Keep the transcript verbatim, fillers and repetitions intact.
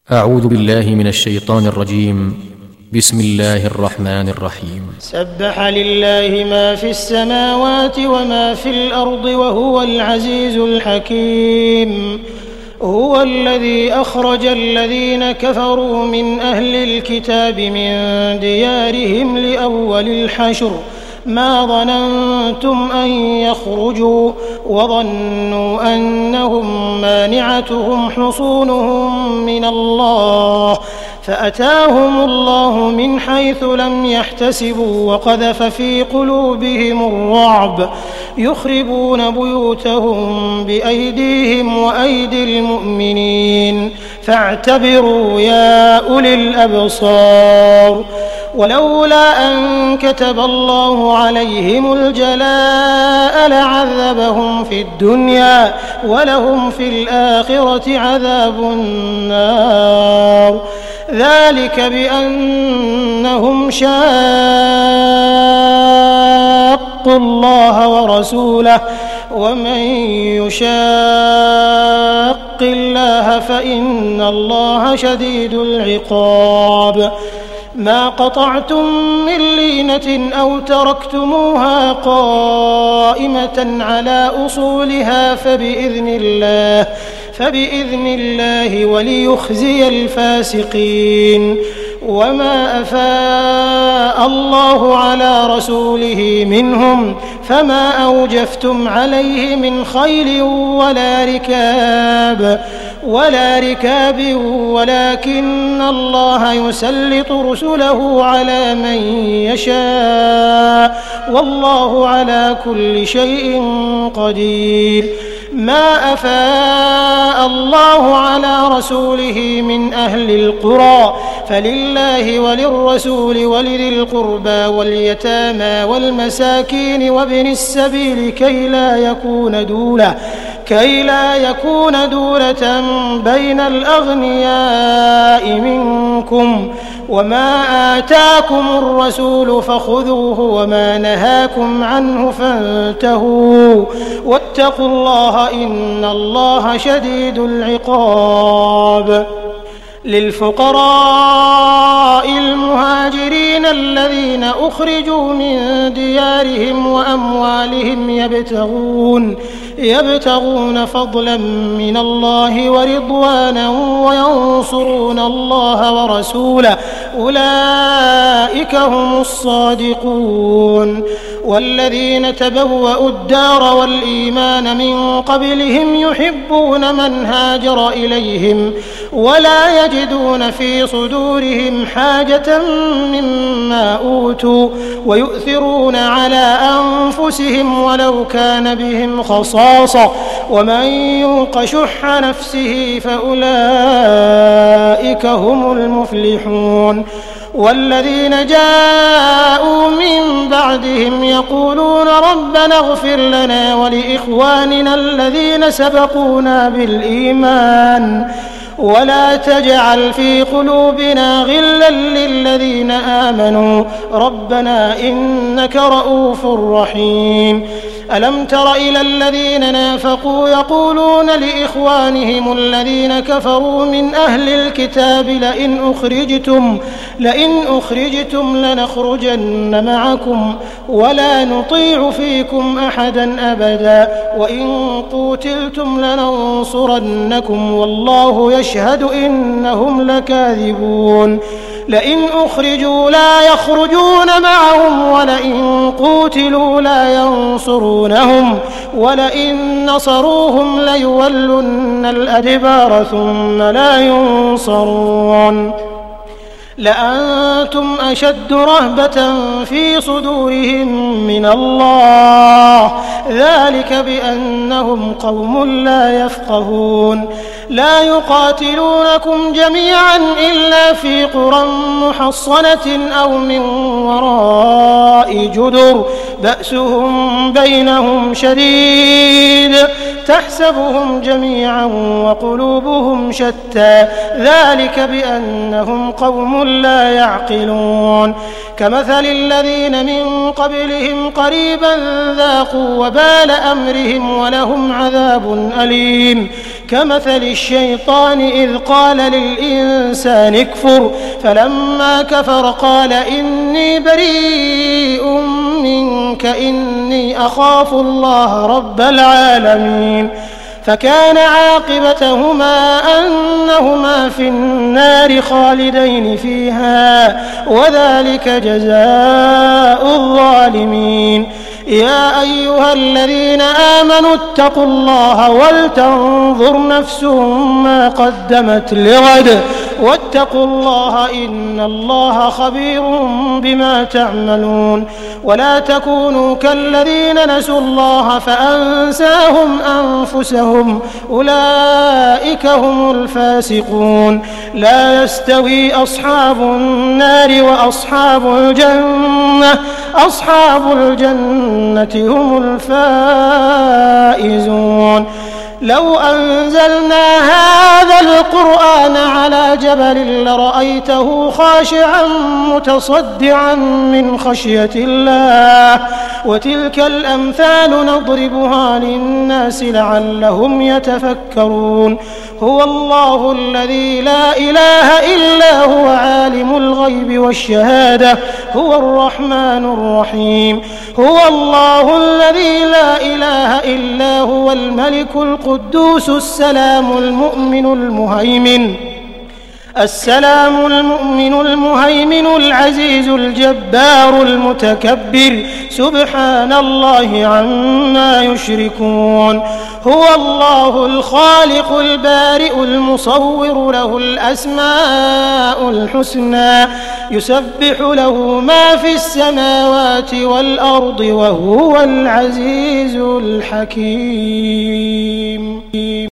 أعوذ بالله من الشيطان الرجيم. بسم الله الرحمن الرحيم. سبح لله ما في السماوات وما في الأرض وهو العزيز الحكيم. هو الذي أخرج الذين كفروا من أهل الكتاب من ديارهم لأول الحشر ما ظننتم أن يخرجوا وظنوا أنهم مانعتهم حصونهم من الله فأتاهم الله من حيث لم يحتسبوا وقذف في قلوبهم الرعب يخربون بيوتهم بأيديهم وأيدي المؤمنين فاعتبروا يا أولي الأبصار. ولولا أن كتب الله عليهم الجلاء لعذبهم في الدنيا ولهم في الآخرة عذاب النار ذلك بأنهم شاقوا الله ورسوله ومن يشاق الله فإن الله شديد العقاب. ما قطعتم من لينة أو تركتموها قائمة على أصولها فبإذن الله فبإذن الله وليخزي الفاسقين. وما أفاء الله على رسوله منهم فما أوجفتم عليه من خيل ولا ركاب ولا ركاب ولكن الله يسلط رسله على من يشاء والله على كل شيء قدير. ما أفاء الله على رسوله من أهل القرى فلله وللرسول ولذي القربى واليتامى والمساكين وابن السبيل كي لا يكون دولة كي لا يكون دولة بين الأغنياء منكم. وما آتاكم الرسول فخذوه وما نهاكم عنه فانتهوا واتقوا الله إن الله شديد العقاب. للفقراء المهاجرين الذين أخرجوا من ديارهم وأموالهم يبتغون يبتغون فضلا من الله ورضوانا وينصرون الله ورسوله أولئك هم الصادقون. والذين تبوأوا الدار والإيمان من قبلهم يحبون من هاجر إليهم ولا يجدون في صدورهم حاجة مما أوتوا ويؤثرون على أنفسهم ولو كان بهم خصاصة ومن يوق شح نفسه فأولئك هم المفلحون. والذين جاءوا من بعدهم يقولون ربنا اغفر لنا ولإخواننا الذين سبقونا بالإيمان ولا تجعل في قلوبنا غلا للذين آمنوا ربنا إنك رؤوف رحيم. ألم تر إلى الذين نافقوا يقولون لإخوانهم الذين كفروا من أهل الكتاب لئن أخرجتم لئن أخرجتم لنخرجن معكم ولا نطيع فيكم أحدا أبدا وإن قوتلتم لننصرنكم والله يشهد إنهم لكاذبون. لئن أخرجوا لا يخرجون معهم ولئن قوتلوا لا ينصرونهم ولئن نصروهم ليولن الأدبار ثم لا ينصرون. لأنتم أشد رهبة في صدورهم من الله ذلك بأنهم قوم لا يفقهون. لا يقاتلونكم جميعا إلا في قرى محصنة أو من وراء جدر بأسهم بينهم شديد تحسبهم جميعا وقلوبهم شتى ذلك بأنهم قوم لا يعقلون. كمثل الذين من قبلهم قريبا ذاقوا وبال أمرهم ولهم عذاب أليم. كمثل الشيطان إذ قال للإنسان اكفر فلما كفر قال إني بريء منك إني أخاف الله رب العالمين فكان عاقبتهما أنهما في النار خالدين فيها وذلك جزاء الظالمين. يا أيها الذين آمنوا اتقوا الله ولتنظر نفس ما قدمت لغد واتقوا الله إن الله خبير بما تعملون. ولا تكونوا كالذين نسوا الله فأنساهم أنفسهم أولئك هم الفاسقون. لا يستوي أصحاب النار وأصحاب الجنة أصحاب الجنة هم الفائزون. لو أنزلنا هذا القرآن على جبل لرأيته خاشعا متصدعا من خشية الله وتلك الأمثال نضربها للناس لعلهم يتفكرون. هو الله الذي لا إله إلا هو عالم الغيب والشهادة هو الرحمن الرحيم. هو الله الذي لا إله إلا هو الملك القدوس السلام المؤمن المهيمن السلام المؤمن المهيمن العزيز الجبار المتكبر سبحان الله عما يشركون. هو الله الخالق البارئ المصور له الأسماء الحسنى يسبح له ما في السماوات والأرض وهو العزيز الحكيم.